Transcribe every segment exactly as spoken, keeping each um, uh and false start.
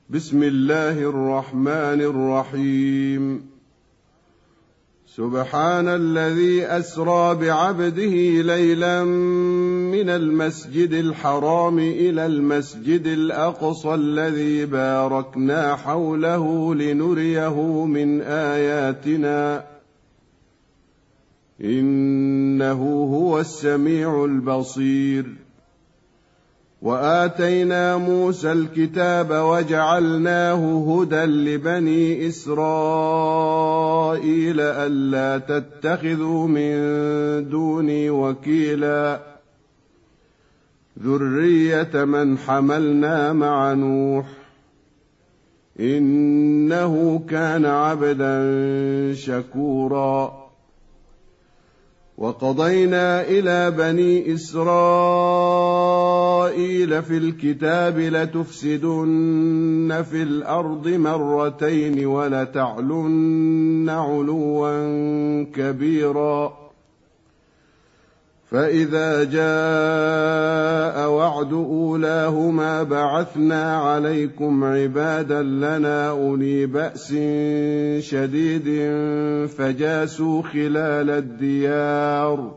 بسم الله الرحمن الرحيم. سبحان الذي أسرى بعبده ليلا من المسجد الحرام إلى المسجد الأقصى الذي باركنا حوله لنريه من آياتنا إنه هو السميع البصير. وآتينا موسى الكتاب وجعلناه هدى لبني إسرائيل ألا تتخذوا من دوني وكيلا ذرية من حملنا مع نوح إنه كان عبدا شكورا. وقضينا إلى بني إسرائيل في الكتاب لتفسدن في الأرض مرتين ولتعلن علوا كبيرا. فإذا جاء وعد أولاهما بعثنا عليكم عبادا لنا أولي بأس شديد فجاسوا خلال الديار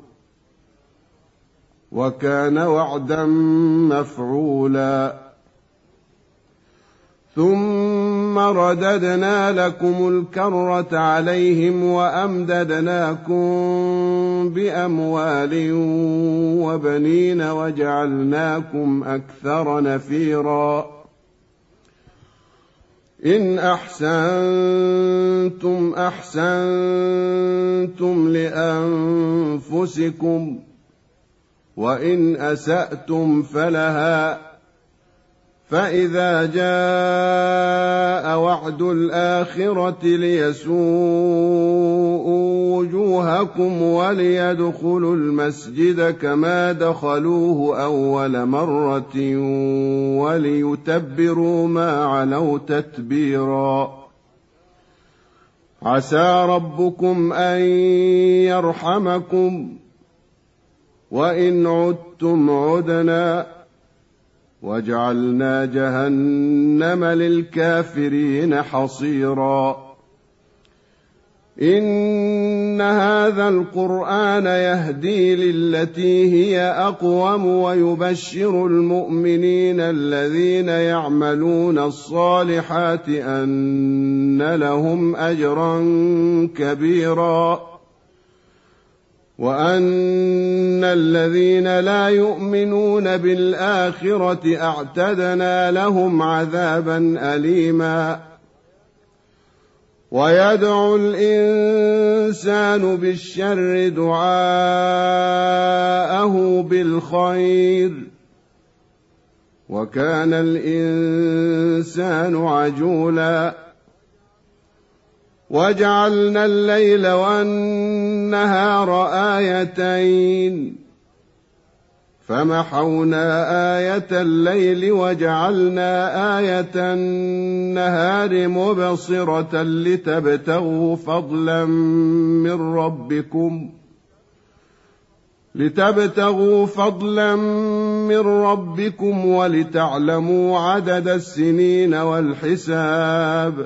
وكان وعدا مفعولا. ثم رددنا لكم الكرة عليهم وأمددناكم بأموال وبنين وجعلناكم أكثر نفيرا. إن أحسنتم أحسنتم لأنفسكم وإن أسأتم فلها. فإذا جاء وعد الآخرة ليسوءوا وجوهكم وليدخلوا المسجد كما دخلوه أول مرة وليتبروا ما علوا تتبيرا. عسى ربكم أن يرحمكم وإن عدتم عدنا وجعلنا جهنم للكافرين حصيرا. إن هذا القرآن يهدي للتي هي أقوم ويبشر المؤمنين الذين يعملون الصالحات أن لهم أجرا كبيرا وأن الذين لا يؤمنون بالآخرة أعتدنا لهم عذابا أليما. ويدعو الإنسان بالشر دعاءه بالخير وكان الإنسان عجولا. وجعلنا الليل والنهار آيتين فمحونا آية الليل وجعلنا آية النهار مبصرة لتبتغوا فضلا من ربكم لتبتغوا فضلا من ربكم ولتعلموا عدد السنين والحساب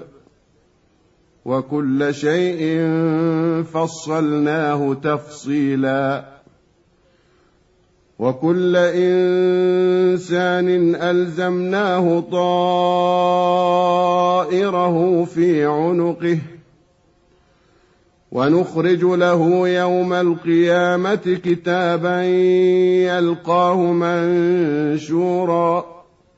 وكل شيء فصلناه تفصيلا. وكل إنسان ألزمناه طائره في عنقه ونخرج له يوم القيامة كتابا يلقاه منشورا.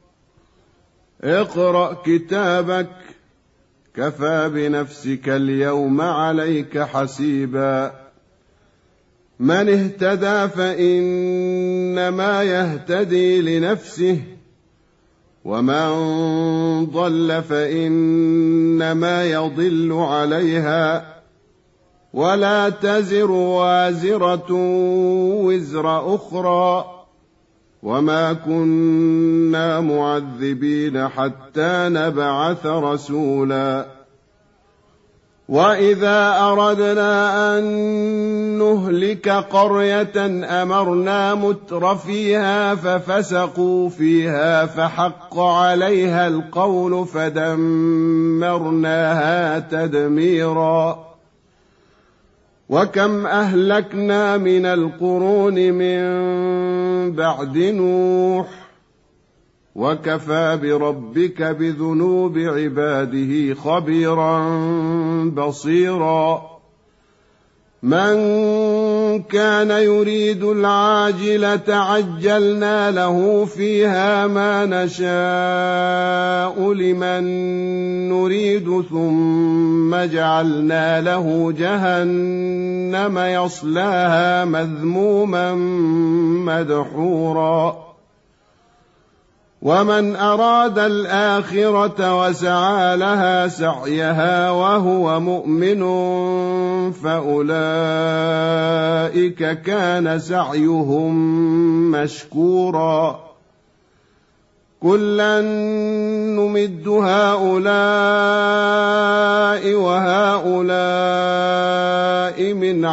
اقرأ كتابك كفى بنفسك اليوم عليك حسيبا. من اهتدى فإنما يهتدي لنفسه ومن ضل فإنما يضل عليها ولا تزر وازرة وزر أخرى وما كنا معذبين حتى نبعث رسولا. وإذا أردنا أن نهلك قرية أمرنا متر فيها ففسقوا فيها فحق عليها القول فدمرناها تدميرا وكم أهلكنا من القرون من بعد نوح وكفى بربك بذنوب عباده خبيرا بصيرا من كان يريد العاجلة عجلنا له فيها ما نشاء لمن نريد ثم جعلنا له جهنم يصلاها مذموما مدحورا ومن أراد الآخرة وسعى لها سعيها وهو مؤمن فأولئك كان سعيهم مشكورا كلا نمد هؤلاء وهؤلاء من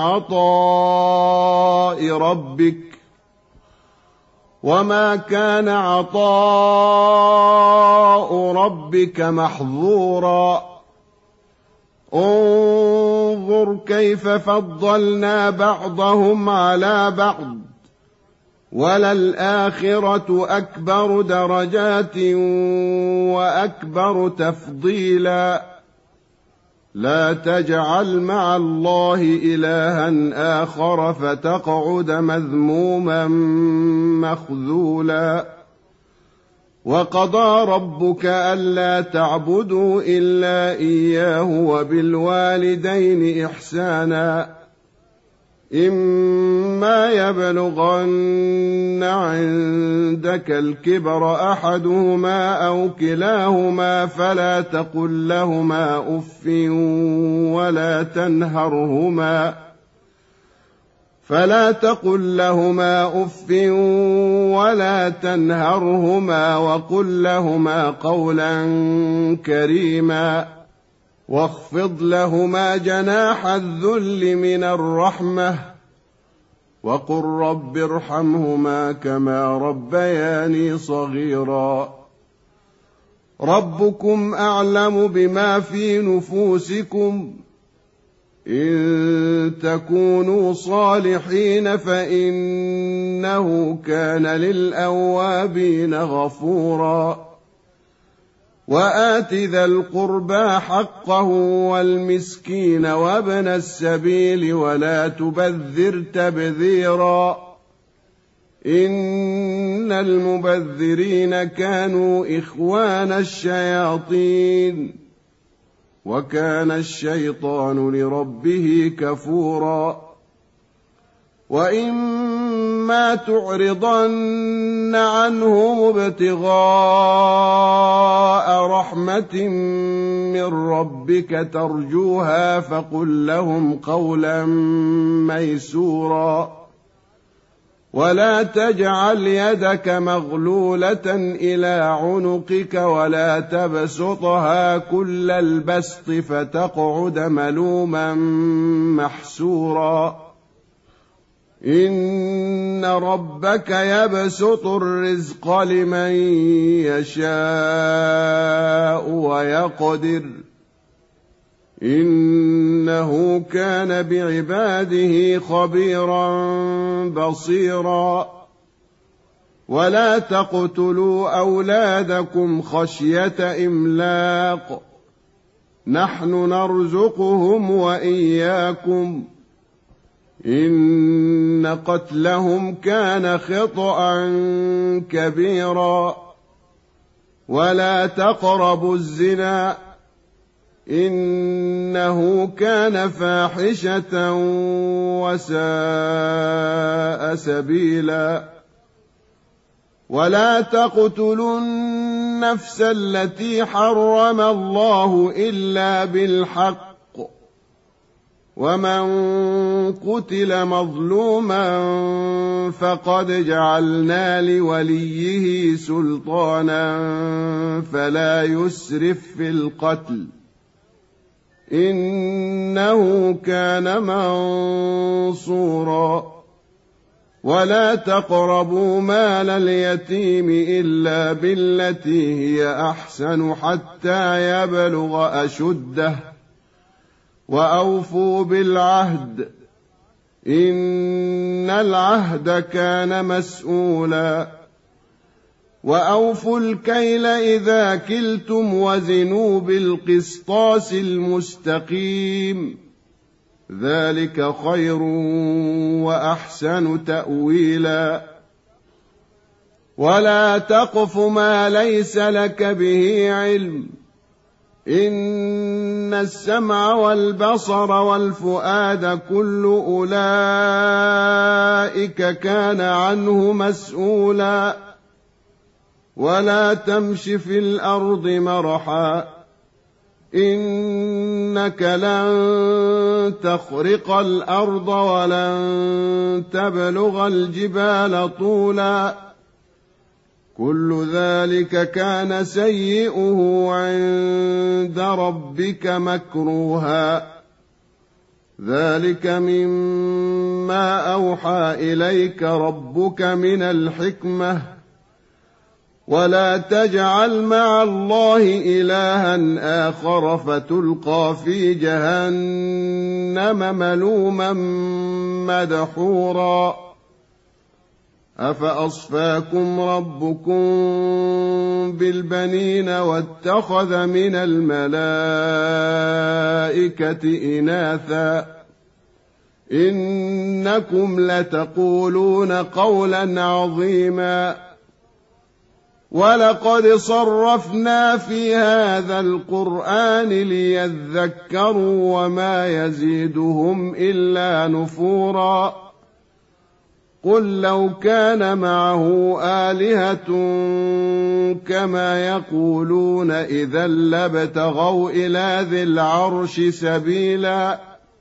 عطاء ربك وما كان عطاء ربك محظورا انظر كيف فضلنا بعضهم على بعض وللآخرة أكبر درجات وأكبر تفضيلا لا تجعل مع الله إلها آخر فتقعد مذموما مخذولا وقضى ربك ألا تعبدوا إلا إياه وبالوالدين إحسانا إما يبلغن عندك الكبر أحدهما أو كلاهما فلا تقل لهما أف ولا تنهرهما فلا تقل لهما أف ولا تنهرهما وقل لهما قولا كريما واخفض لهما جناح الذل من الرحمة وقل رب ارحمهما كما ربياني صغيرا ربكم أعلم بما في نفوسكم إن تكونوا صالحين فإنه كان للأوابين غفورا وآت ذا القربى حقه والمسكين وابن السبيل ولا تبذر تبذيرا إن المبذرين كانوا إخوان الشياطين وكان الشيطان لربه كفورا وإما تعرضن عنهم ابتغاء رحمة من ربك ترجوها فقل لهم قولا ميسورا ولا تجعل يدك مغلولة إلى عنقك ولا تبسطها كل البسط فتقعد ملوما محسورا إن ربك يبسط الرزق لمن يشاء ويقدر إنه كان بعباده خبيرا بصيرا ولا تقتلوا أولادكم خشية إملاق نحن نرزقهم وإياكم إن قتلهم كان خطأ كبيرا ولا تقربوا الزنا إنه كان فاحشة وساء سبيلا ولا تقتلوا النفس التي حرم الله إلا بالحق ومن قتل مظلوما فقد جعلنا لوليه سلطانا فلا يسرف في القتل إنه كان منصورا ولا تقربوا مال اليتيم إلا بالتي هي أحسن حتى يبلغ أشده وأوفوا بالعهد إن العهد كان مسؤولا وأوفوا الكيل إذا كلتم وزنوا بالقسطاس المستقيم ذلك خير وأحسن تأويلا ولا تقف ما ليس لك به علم إن السمع والبصر والفؤاد كل أولئك كان عنه مسؤولا ولا تمش في الأرض مرحا إنك لن تخرق الأرض ولن تبلغ الجبال طولا كل ذلك كان سيئه عند ربك مكروها ذلك مما أوحى إليك ربك من الحكمة ولا تجعل مع الله إلها آخر فتلقى في جهنم ملوما مدحورا أفأصفاكم ربكم بالبنين واتخذ من الملائكة إناثا إنكم لتقولون قولا عظيما ولقد صرفنا في هذا القرآن ليذكروا وما يزيدهم إلا نفورا قل لو كان معه آلهة كما يقولون إذا لابتغوا إلى ذي العرش سبيلا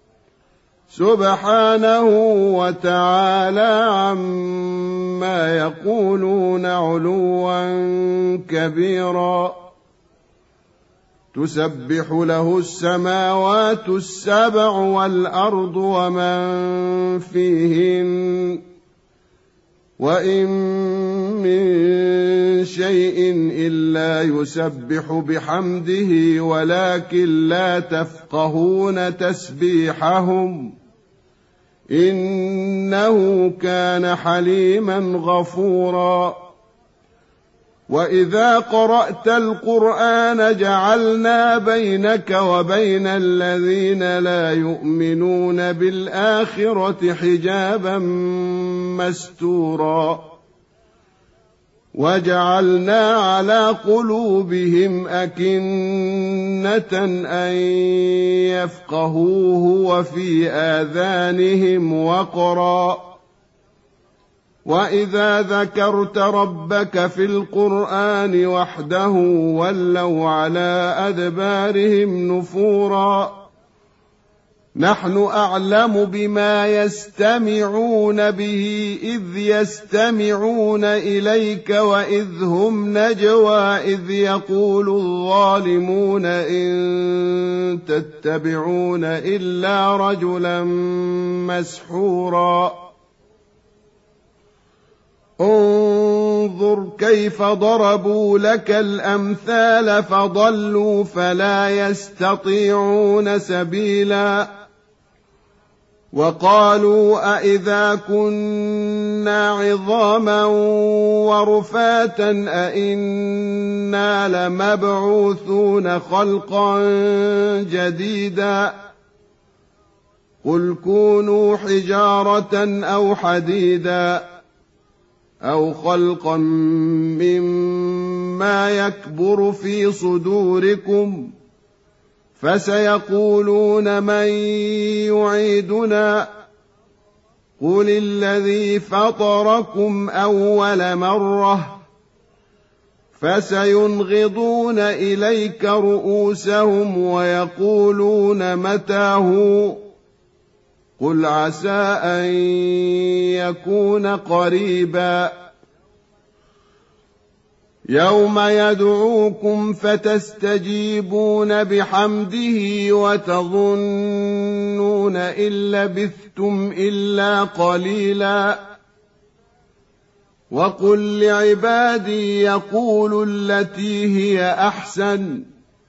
سبحانه وتعالى عما يقولون علوا كبيرا تسبح له السماوات السبع والأرض ومن فيهن وإن من شيء إلا يسبح بحمده ولكن لا تفقهون تسبيحهم إنه كان حليما غفورا وإذا قرأت القرآن جعلنا بينك وبين الذين لا يؤمنون بالآخرة حجابا مستورا وجعلنا على قلوبهم أكنة أن يفقهوه وفي آذانهم وقرا وإذا ذكرت ربك في القرآن وحده ولوا على أدبارهم نفورا نحن أعلم بما يستمعون به إذ يستمعون إليك وإذ هم نجوى إذ يقول الظالمون إن تتبعون إلا رجلا مسحورا انظر كيف ضربوا لك الأمثال فضلوا فلا يستطيعون سبيلا وقالوا أئذا كنا عظاما ورفاتا أئنا لمبعوثون خلقا جديدا قل كونوا حجارة أو حديدا أو خلقا مما يكبر في صدوركم فسيقولون من يعيدنا قل الذي فطركم أول مرة فسينغضون إليك رؤوسهم ويقولون متى قل عسى أن يكون قريبا يوم يدعوكم فتستجيبون بحمده وتظنون إن لبثتم إلا قليلا وقل لعبادي يقولوا التي هي أحسن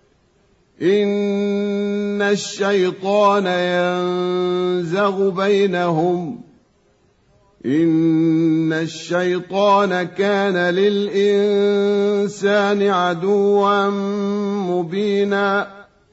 إن الشيطان ينزغ بينهم إن الشيطان كان للإنسان عدوا مبينا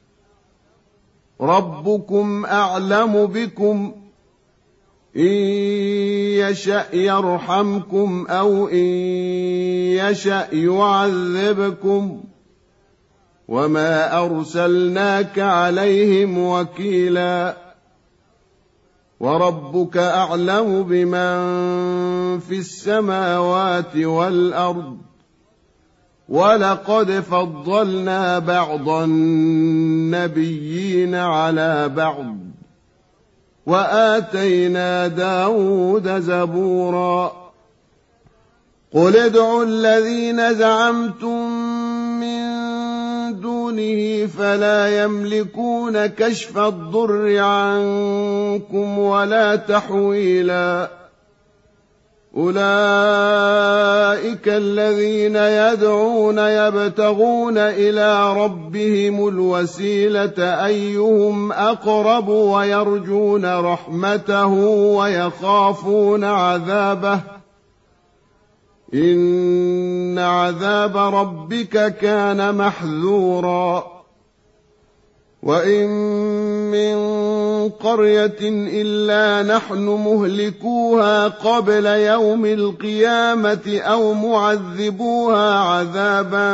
ربكم أعلم بكم إن يشأ يرحمكم أو إن يشأ يعذبكم وما أرسلناك عليهم وكيلا وربك أعلم بمن في السماوات والأرض ولقد فضلنا بعض النبيين على بعض وآتينا داود زبورا قل ادعوا الذين زعمتم من دونه فلا يملكون كشف الضر عنكم ولا تحويلا أولئك الذين يدعون يبتغون إلى ربهم الوسيلة أيهم أقرب ويرجون رحمته ويخافون عذابه إن عذاب ربك كان محذورا وإن من قرية إلا نحن مهلكوها قبل يوم القيامة أو معذبوها عذابا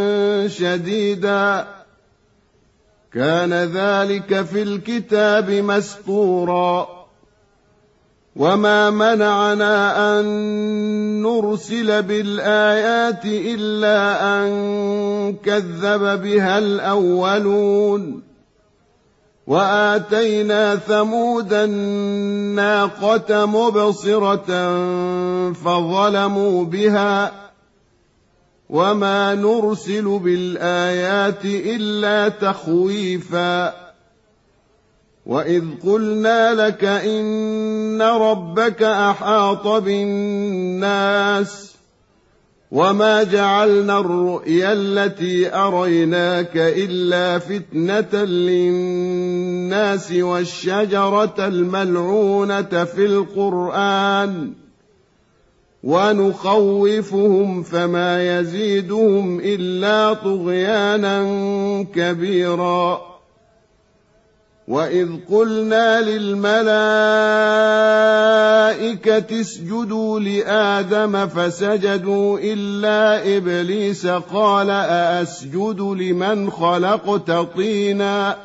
شديدا كان ذلك في الكتاب مسطورا وما منعنا أن نرسل بالآيات إلا أن كذب بها الأولون وآتينا ثمود الناقة مبصرة فظلموا بها وما نرسل بالآيات إلا تخويفا وإذ قلنا لك إن ربك أحاط بالناس وما جعلنا الرؤيا التي أريناك إلا فتنة للناس والشجرة الملعونة في القرآن ونخوفهم فما يزيدهم إلا طغيانا كبيرا وإذ قلنا للملائكة اسجدوا لآدم فسجدوا إلا إبليس قال أأسجد لمن خلقت طينا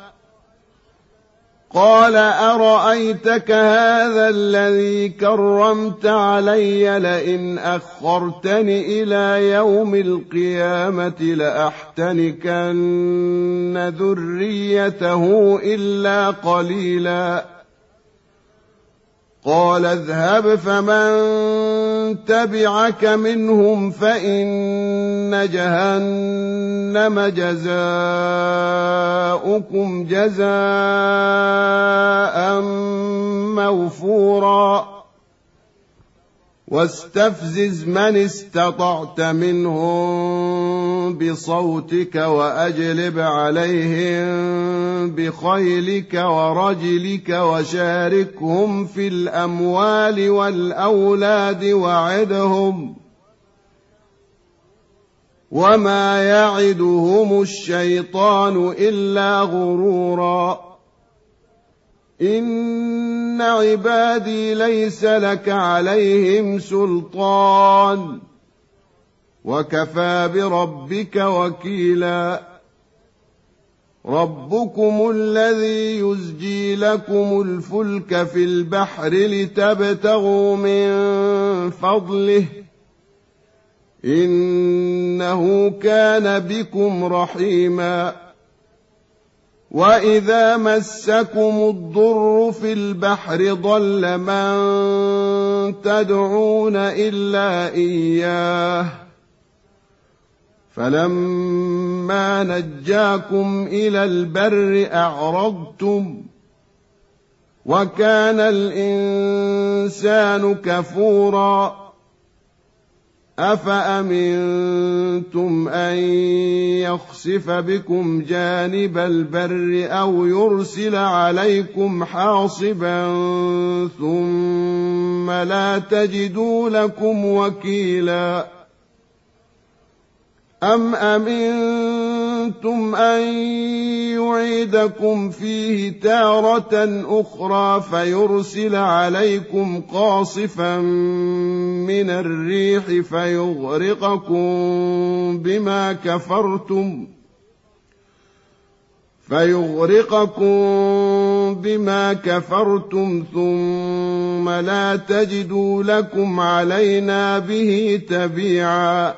قال أرأيتك هذا الذي كرمت علي لئن أخرتني إلى يوم القيامة لأحتنكن ذريته إلا قليلا قال اذهب فمن تبعك منهم فإن جهنم جزاؤكم جزاء موفورا واستفزز من استطعت منهم بصوتك وأجلب عليهم بخيلك ورجلك وشاركهم في الأموال والأولاد وعدهم وما يعدهم الشيطان إلا غرورا إن عبادي ليس لك عليهم سلطان وكفى بربك وكيلا ربكم الذي يزجي لكم الفلك في البحر لتبتغوا من فضله إنه كان بكم رحيما وإذا مسكم الضر في البحر ضل من تدعون إلا إياه فلما نجاكم إلى البر أعرضتم وكان الإنسان كفورا أفأمنتم أن يخسف بكم جانب البر أو يرسل عليكم حاصبا ثم لا تجدوا لكم وكيلا أم أمنتم أن يعيدكم فيه تارة أخرى فيرسل عليكم قاصفا من الريح فيغرقكم بما كفرتم فيغرقكم بما كفرتم ثم لا تجدوا لكم علينا به تبيعا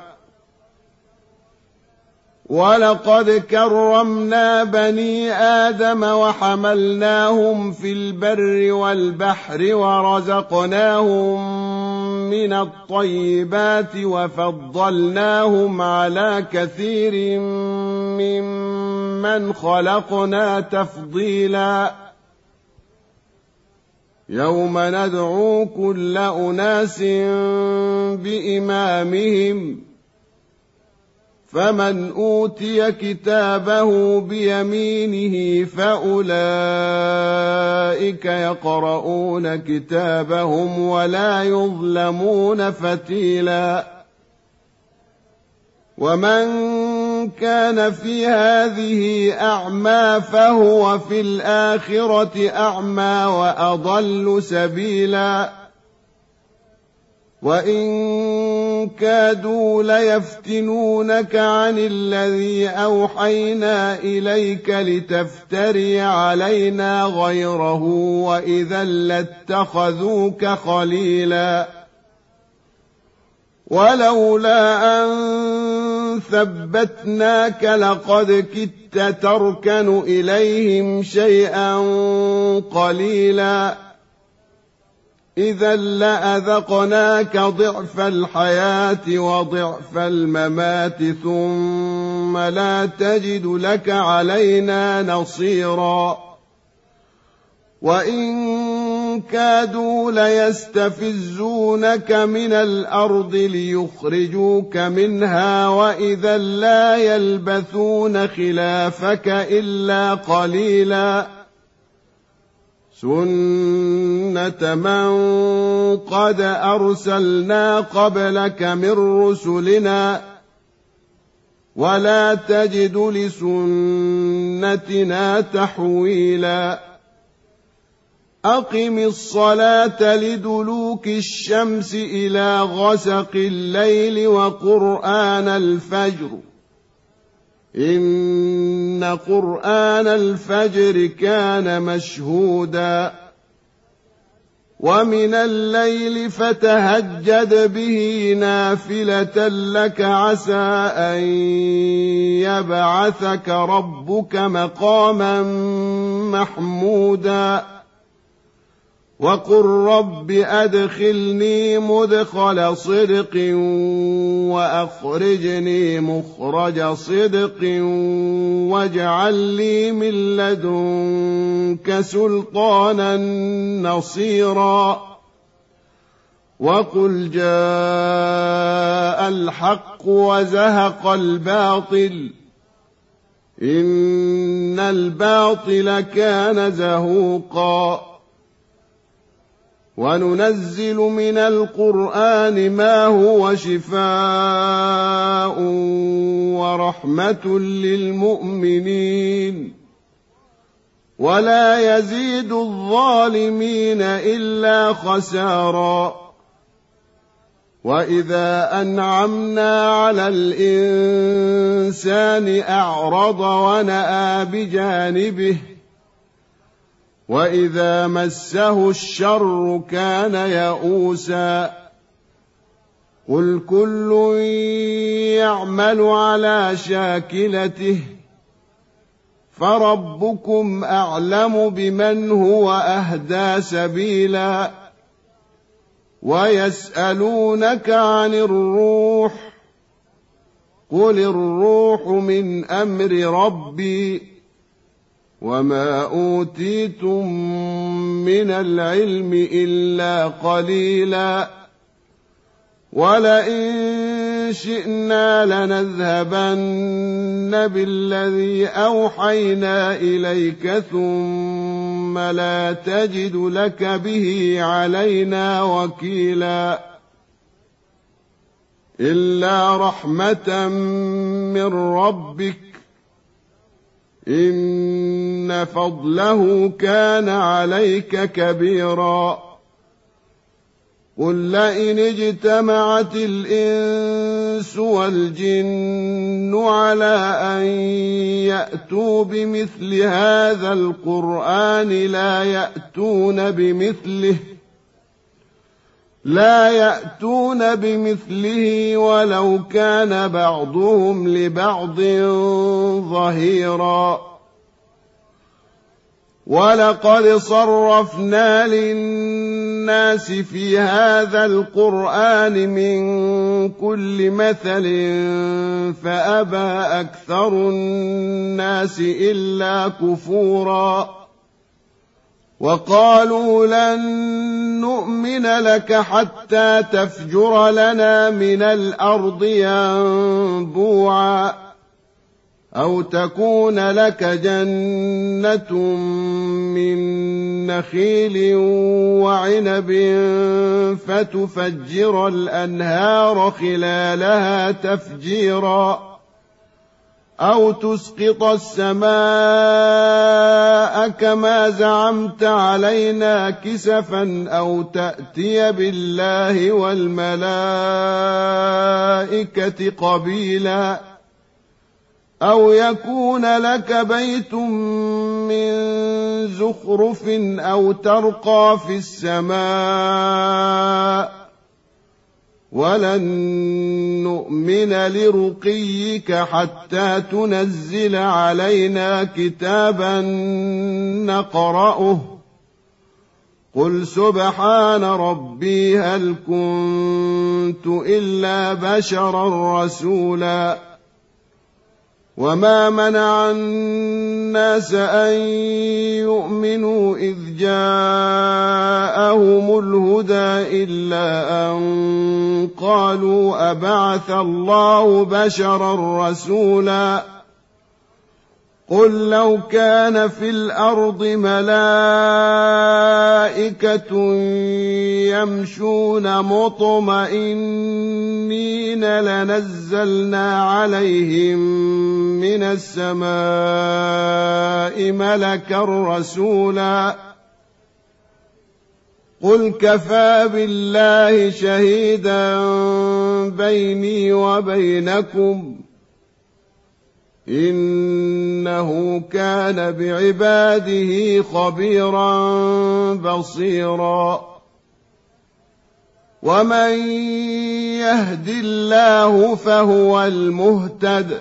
ولقد كرمنا بني آدم وحملناهم في البر والبحر ورزقناهم من الطيبات وفضلناهم على كثير ممن خلقنا تفضيلا يوم ندعو كل أناس بإمامهم فمن أوتي كتابه بيمينه فأولئك يقرؤون كتابهم ولا يظلمون فتيلا ومن كان في هذه أعمى فهو في الآخرة أعمى وأضل سبيلا وإن كادوا ليفتنونك عن الذي أوحينا إليك لتفتري علينا غيره وإذا لاتخذوك خليلا ولولا أن ثبتناك لقد كدت تركن إليهم شيئا قليلا إذا لأذقناك ضعف الحياة وضعف الممات ثم لا تجد لك علينا نصيرا وإن كادوا ليستفزونك من الأرض ليخرجوك منها وإذا لا يلبثون خلافك إلا قليلا سنة من قد أرسلنا قبلك من رسلنا ولا تجد لسنتنا تحويلا أقم الصلاة لدلوك الشمس إلى غسق الليل وقرآن الفجر إن قرآن الفجر كان مشهودا ومن الليل فتهجد به نافلة لك عسى أن يبعثك ربك مقاما محمودا وقل رب أدخلني مدخل صدق وأخرجني مخرج صدق واجعل لي من لدنك سلطانا نصيرا وقل جاء الحق وزهق الباطل إن الباطل كان زهوقا وننزل من القرآن ما هو شفاء ورحمة للمؤمنين ولا يزيد الظالمين إلا خسارا وإذا أنعمنا على الإنسان أعرض ونأى بجانبه وإذا مسه الشر كان يئوسا قل كل يعمل على شاكلته فربكم أعلم بمن هو أهدى سبيلا ويسألونك عن الروح قل الروح من أمر ربي وما أوتيتم من العلم إلا قليلا ولئن شئنا لنذهبن بالذي أوحينا إليك ثم لا تجد لك به علينا وكيلا إلا رحمة من ربك إن فضله كان عليك كبيرا قل لئن اجتمعت الإنس والجن على أن يأتوا بمثل هذا القرآن لا يأتون بمثله لا يأتون بمثله ولو كان بعضهم لبعض ظهيرا ولقد صرفنا للناس في هذا القرآن من كل مثل فأبى أكثر الناس إلا كفورا وقالوا لن نؤمن لك حتى تفجر لنا من الأرض ينبوعا أو تكون لك جنة من نخيل وعنب فتفجر الأنهار خلالها تفجيرا أو تسقط السماء كما زعمت علينا كسفا أو تأتي بالله والملائكة قبيلا أو يكون لك بيت من زخرف أو ترقى في السماء ولن نؤمن لرقيك حتى تنزل علينا كتابا نقرأه قل سبحان ربي هل كنت إلا بشرا رسولا وما منع الناس أن يؤمنوا إذ جاءهم الهدى إلا أن قالوا أبعث الله بشرا رسولا قل لو كان في الأرض ملائكة يمشون مطمئنين لنزلنا عليهم من السماء ملكا رسولا قل كفى بالله شهيدا بيني وبينكم إنه كان بعباده خبيرا بصيرا ومن يهد الله فهو المهتد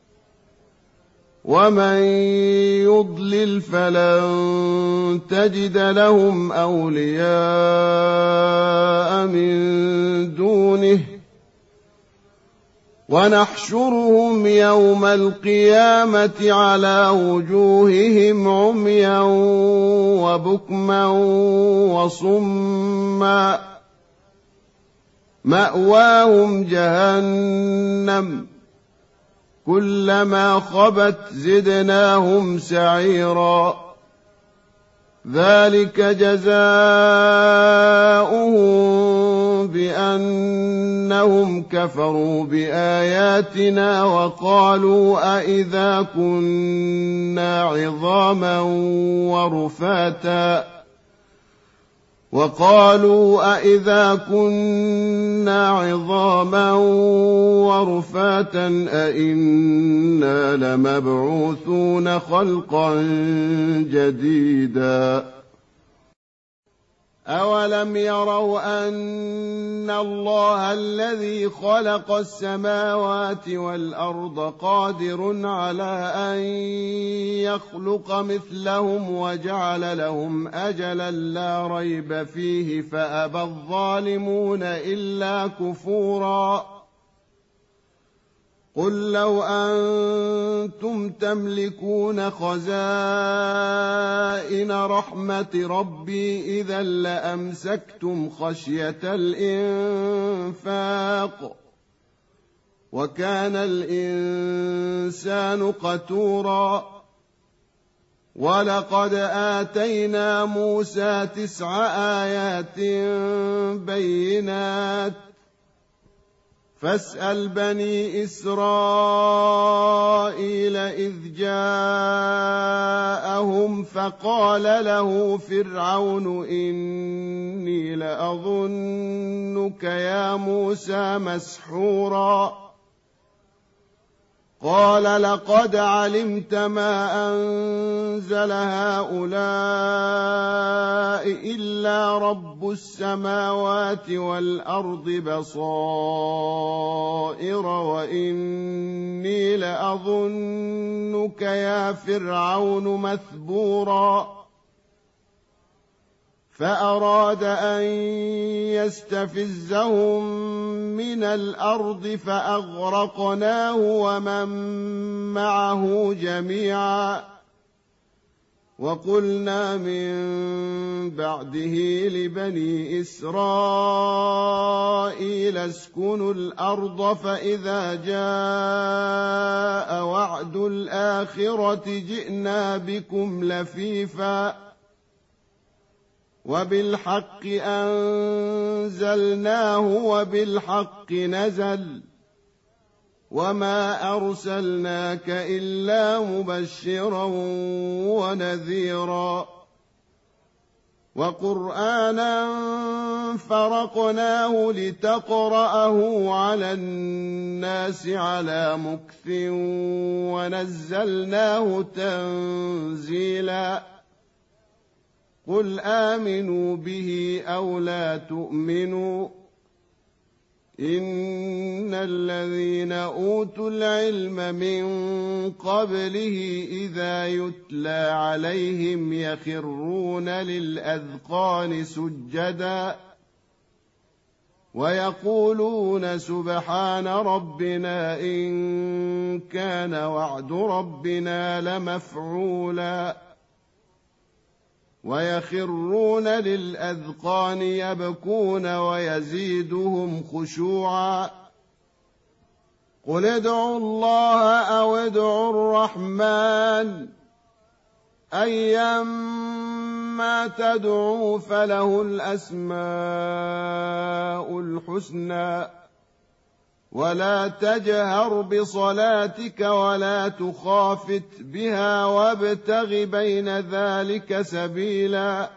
ومن يضلل فلن تجد لهم أولياء من دونه ونحشرهم يوم القيامة على وجوههم عميا وبكما وصما مأواهم جهنم كلما خبت زدناهم سعيرا ذلك جزاؤهم بأنهم كفروا بآياتنا وقالوا أئذا كنا عظاما ورفاتا وقالوا أئذا كنا عظاما ورفاتا أئنا لمبعوثون خلقا جديدا أولم يروا أن الله الذي خلق السماوات والأرض قادر على أن يخلق مثلهم وجعل لهم أجلا لا ريب فيه فأبى الظالمون إلا كفورا قل لو أنتم تملكون خزائن رحمة ربي إذا لأمسكتم خشية الإنفاق وكان الإنسان قتورا ولقد آتينا موسى تسع آيات بينات فاسأل بني إسرائيل إذ جاءهم فقال له فرعون إني لأظنك يا موسى مسحورا قال لقد علمت ما أنزل هؤلاء إلا رب السماوات والأرض بصائر وإني لأظنك يا فرعون مثبورا فأراد أن يستفزهم من الأرض فأغرقناه ومن معه جميعا وقلنا من بعده لبني إسرائيل اسكنوا الأرض فإذا جاء وعد الآخرة جئنا بكم لفيفا وبالحق أنزلناه وبالحق نزل وما أرسلناك إلا مبشرا ونذيرا وقرآنا فرقناه لتقرأه على الناس على مكث ونزلناه تنزيلا قل آمنوا به أو لا تؤمنوا إن الذين أوتوا العلم من قبله إذا يتلى عليهم يخرون للأذقان سجدا ويقولون سبحان ربنا إن كان وعد ربنا لمفعولا ويخرون للأذقان يبكون ويزيدهم خشوعا قل ادعوا الله أو ادعوا الرحمن أيما تدعوا فله الأسماء الحسنى ولا تجهر بصلاتك ولا تخافت بها وابتغ بين ذلك سبيلا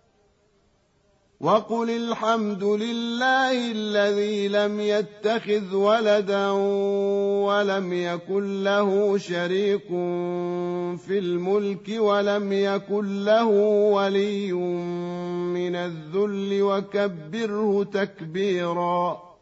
وقل الحمد لله الذي لم يتخذ ولدا ولم يكن له شريك في الملك ولم يكن له ولي من الذل وكبره تكبيرا